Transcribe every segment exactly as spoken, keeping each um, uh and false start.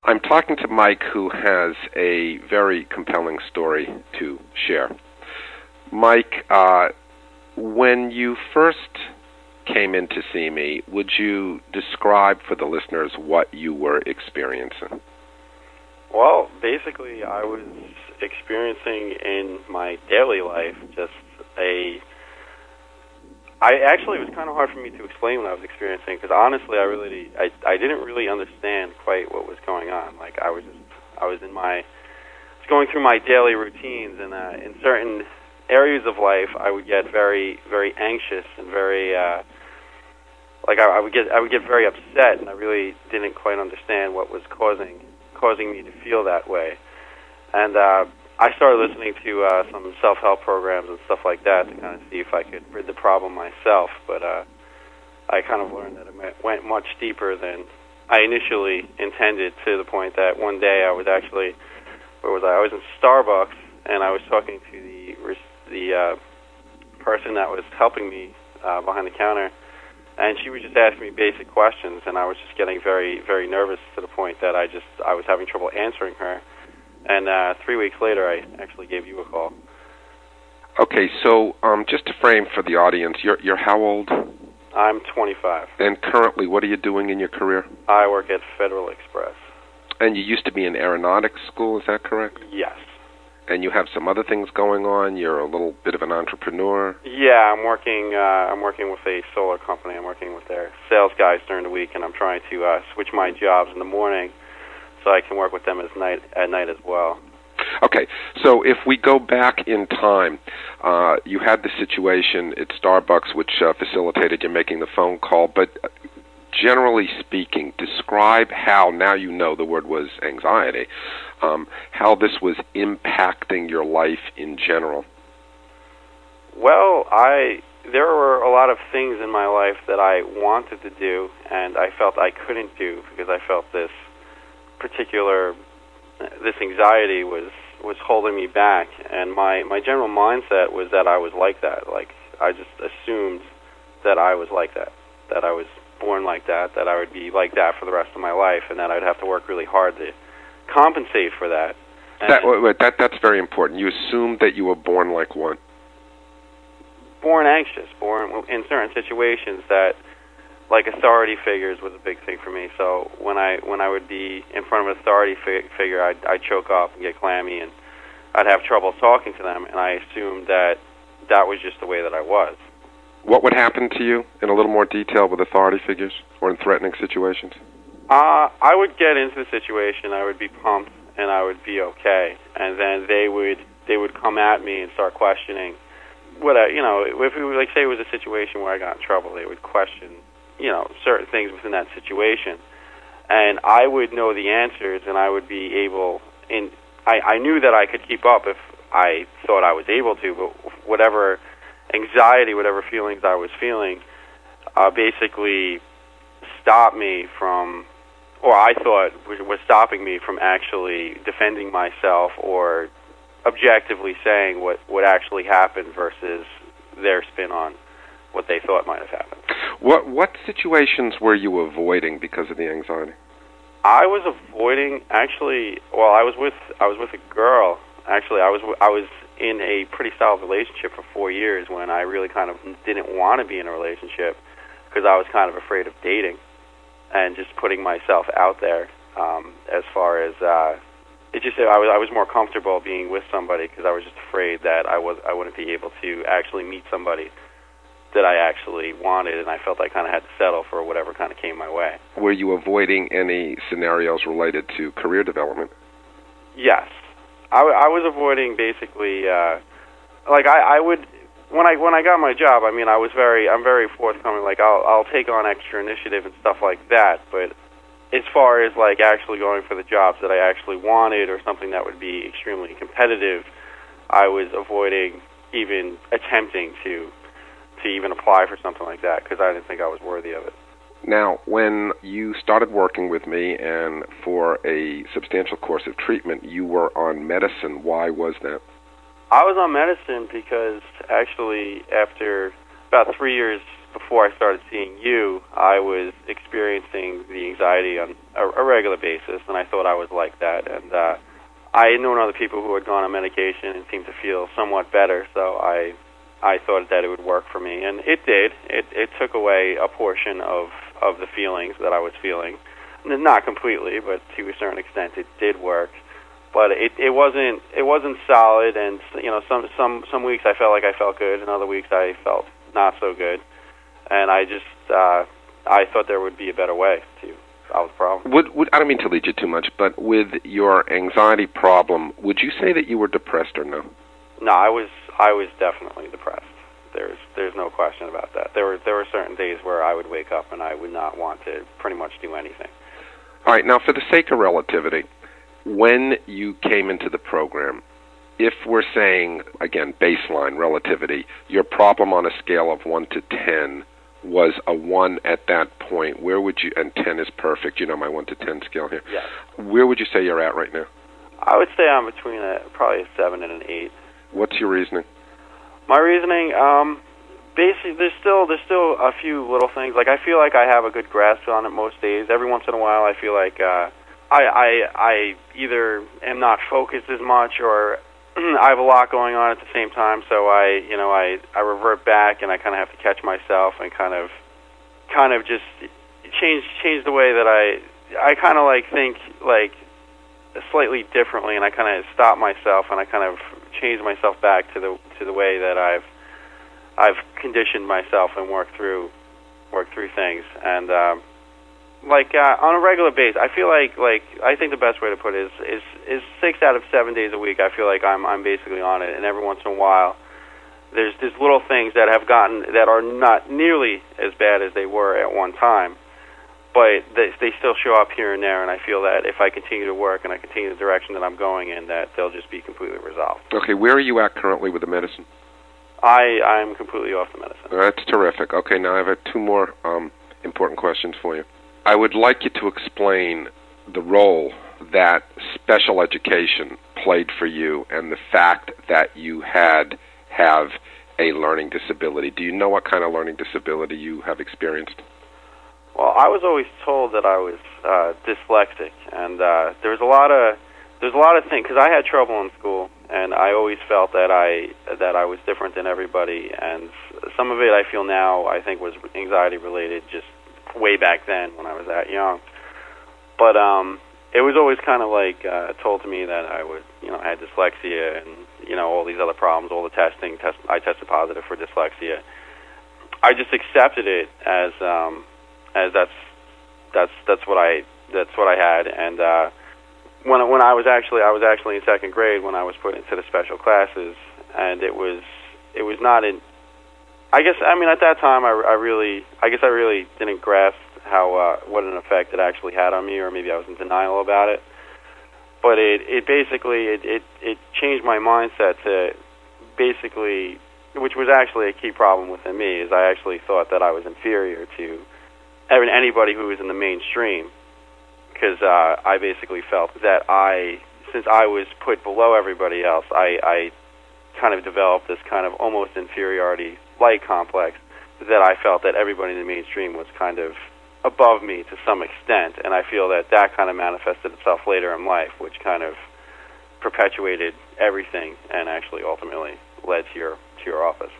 I'm talking to Mike, who has a very compelling story to share. Mike, uh, when you first came in to see me, would you describe for the listeners what you were experiencing? Well, basically, I was experiencing in my daily life just a... I actually, it was kind of hard for me to explain what I was experiencing, because honestly, I really, I, I didn't really understand quite what was going on. Like, I was just, I was in my, I was going through my daily routines, and uh, in certain areas of life, I would get very, very anxious and very, uh, like, I, I would get, I would get very upset, and I really didn't quite understand what was causing, causing me to feel that way. And, uh, I started listening to uh, some self-help programs and stuff like that to kind of see if I could rid the problem myself, but uh, I kind of learned that it went much deeper than I initially intended, to the point that one day I was actually, where was I? I was in Starbucks, and I was talking to the the uh, person that was helping me uh, behind the counter, and she was just asking me basic questions, and I was just getting very, very nervous, to the point that I just I was having trouble answering her. And uh, three weeks later, I actually gave you a call. Okay, so um, just to frame for the audience, you're you're how old? I'm twenty-five. And currently, what are you doing in your career? I work at Federal Express. And you used to be in aeronautics school, is that correct? Yes. And you have some other things going on. You're a little bit of an entrepreneur. Yeah, I'm working. Uh, I'm working with a solar company. I'm working with their sales guys during the week, and I'm trying to uh, switch my jobs in the morning, so I can work with them as night, at night as well. Okay, so if we go back in time, uh, you had the situation at Starbucks which uh, facilitated you making the phone call, but generally speaking, describe how, now you know the word was anxiety, um, how this was impacting your life in general. Well, I there were a lot of things in my life that I wanted to do, and I felt I couldn't do because I felt this particular, this anxiety was, was holding me back, and my, my general mindset was that I was like that. Like, I just assumed that I was like that, that I was born like that, that I would be like that for the rest of my life, and that I'd have to work really hard to compensate for that. That, wait, wait, that that's very important. You assumed that you were born like what? Born anxious, born in certain situations that, like, authority figures was a big thing for me. So when I when I would be in front of an authority fi- figure, I'd, I'd choke up and get clammy, and I'd have trouble talking to them, and I assumed that that was just the way that I was. What would happen to you in a little more detail with authority figures or in threatening situations? Uh, I would get into the situation, I would be pumped, and I would be okay, and then they would they would come at me and start questioning what I, you know, if it was, like, say it was a situation where I got in trouble, they would question, you know, certain things within that situation, and I would know the answers, and I would be able, and I, I knew that I could keep up if I thought I was able to, but whatever anxiety, whatever feelings I was feeling, uh, basically stopped me from, or I thought was stopping me from actually defending myself or objectively saying what, what actually happened versus their spin on what they thought might have happened. What what situations were you avoiding because of the anxiety? I was avoiding, actually, well, I was with I was with a girl. Actually, I was I was in a pretty solid relationship for four years when I really kind of didn't want to be in a relationship because I was kind of afraid of dating and just putting myself out there. Um, as far as uh, it just I was I was more comfortable being with somebody because I was just afraid that I was I wouldn't be able to actually meet somebody that I actually wanted, and I felt I kind of had to settle for whatever kind of came my way. Were you avoiding any scenarios related to career development? Yes. I, I was avoiding basically, uh, like I, I would, when I when I got my job, I mean, I was very, I'm very forthcoming, like I'll, I'll take on extra initiative and stuff like that, but as far as like actually going for the jobs that I actually wanted or something that would be extremely competitive, I was avoiding even attempting to to even apply for something like that because I didn't think I was worthy of it. Now, when you started working with me and for a substantial course of treatment, you were on medicine. Why was that? I was on medicine because actually after about three years before I started seeing you, I was experiencing the anxiety on, a, a regular basis, and I thought I was like that. And uh, I had known other people who had gone on medication and seemed to feel somewhat better, so I I thought that it would work for me, and it did. It it took away a portion of, of the feelings that I was feeling. Not completely, but to a certain extent it did work. But it, it wasn't it wasn't solid, and you know some some some weeks I felt like I felt good, and other weeks I felt not so good. And I just uh, I thought there would be a better way to solve the problem. Would, would I don't mean to lead you too much, but with your anxiety problem, would you say that you were depressed or no? No, I was I was definitely depressed. There's there's no question about that. There were there were certain days where I would wake up and I would not want to pretty much do anything. All right, now for the sake of relativity, when you came into the program, if we're saying, again, baseline relativity, your problem on a scale of one to ten was a one at that point, where would you, and ten is perfect, you know my one to ten scale here. Yes. Where would you say you're at right now? I would say I'm between a, probably a seven and an eight. What's your reasoning? My reasoning, um, basically, there's still there's still a few little things. Like, I feel like I have a good grasp on it most days. Every once in a while, I feel like uh, I, I I either am not focused as much, or I have a lot going on at the same time. So I, you know, I, I revert back, and I kind of have to catch myself and kind of kind of just change change the way that I I kind of like think like slightly differently, and I kind of stop myself and I kind of change myself back to the to the way that I've I've conditioned myself and worked through worked through things. And um, like uh, on a regular basis, I feel like like I think the best way to put it is is is six out of seven days a week. I feel like I'm I'm basically on it, and every once in a while, there's there's little things that have gotten that are not nearly as bad as they were at one time, but they they still show up here and there. And I feel that if I continue to work and I continue the direction that I'm going in, that they'll just be completely resolved. Okay, where are you at currently with the medicine? I I'm completely off the medicine. That's terrific. Okay, now I have two more um, important questions for you. I would like you to explain the role that special education played for you and the fact that you had have a learning disability. Do you know what kind of learning disability you have experienced? Well, I was always told that I was uh, dyslexic, and uh, there was a lot of there's a lot of things, because I had trouble in school, and I always felt that I that I was different than everybody, and some of it I feel now I think was anxiety related, just way back then when I was that young. But um, it was always kind of like uh, told to me that I would, you know, I had dyslexia and, you know, all these other problems, all the testing. Test, I tested positive for dyslexia. I just accepted it as um, as that's that's that's what I that's what I had. And uh, when when I was actually I was actually in second grade when I was put into the special classes, and it was it was not in. I guess, I mean, at that time, I, I really, I guess I really didn't grasp how, uh, what an effect it actually had on me, or maybe I was in denial about it. But it, it basically, it, it, it changed my mindset to basically, which was actually a key problem within me, is I actually thought that I was inferior to anybody who was in the mainstream, because uh, I basically felt that I, since I was put below everybody else, I, I kind of developed this kind of almost inferiority light complex, that I felt that everybody in the mainstream was kind of above me to some extent, and I feel that that kind of manifested itself later in life, which kind of perpetuated everything and actually ultimately led to your to your office.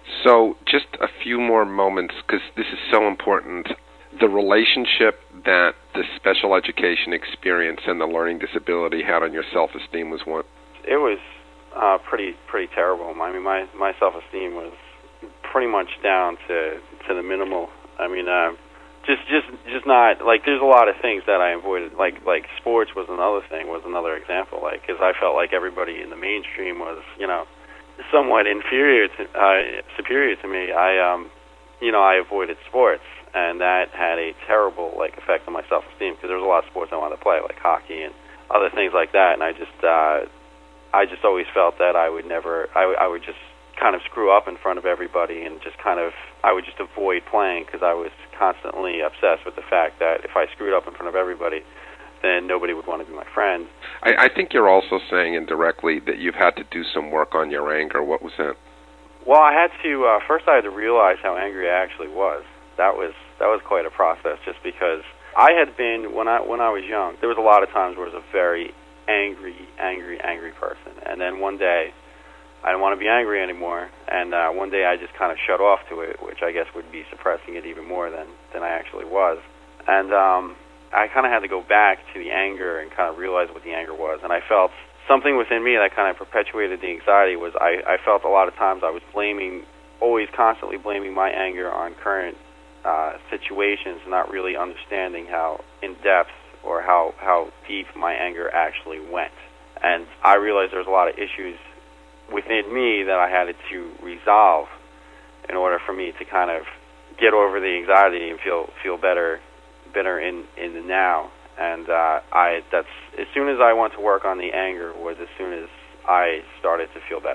So just a few more moments, because this is so important. The relationship that the special education experience and the learning disability had on your self-esteem was what? It was uh, pretty pretty terrible. I mean, my, my self-esteem was pretty much down to to the minimal. I mean, uh, just just just not like. There's a lot of things that I avoided. Like like sports was another thing. Was another example. Like, because I felt like everybody in the mainstream was, you know, somewhat inferior to uh, superior to me. I um, you know, I avoided sports, and that had a terrible like effect on my self-esteem, because there was a lot of sports I wanted to play, like hockey and other things like that. And I just uh, I just always felt that I would never. I, I would just kind of screw up in front of everybody, and just kind of I would just avoid playing, because I was constantly obsessed with the fact that if I screwed up in front of everybody, then nobody would want to be my friend. I, I think you're also saying indirectly that you've had to do some work on your anger. What was that? Well, I had to uh, first I had to realize how angry I actually was. That was that was quite a process, just because I had been when I when I was young. There was a lot of times where I was a very angry, angry, angry person, and then one day I didn't want to be angry anymore, and uh, one day I just kind of shut off to it, which I guess would be suppressing it even more than than I actually was, and um, I kind of had to go back to the anger and kind of realize what the anger was, and I felt something within me that kind of perpetuated the anxiety was I, I felt a lot of times I was blaming, always constantly blaming my anger on current uh, situations, not really understanding how in-depth or how, how deep my anger actually went. And I realized there was a lot of issues within me that I had to resolve in order for me to kind of get over the anxiety and feel feel better better in, in the now. And uh, I that's as soon as I went to work on the anger was as soon as I started to feel better.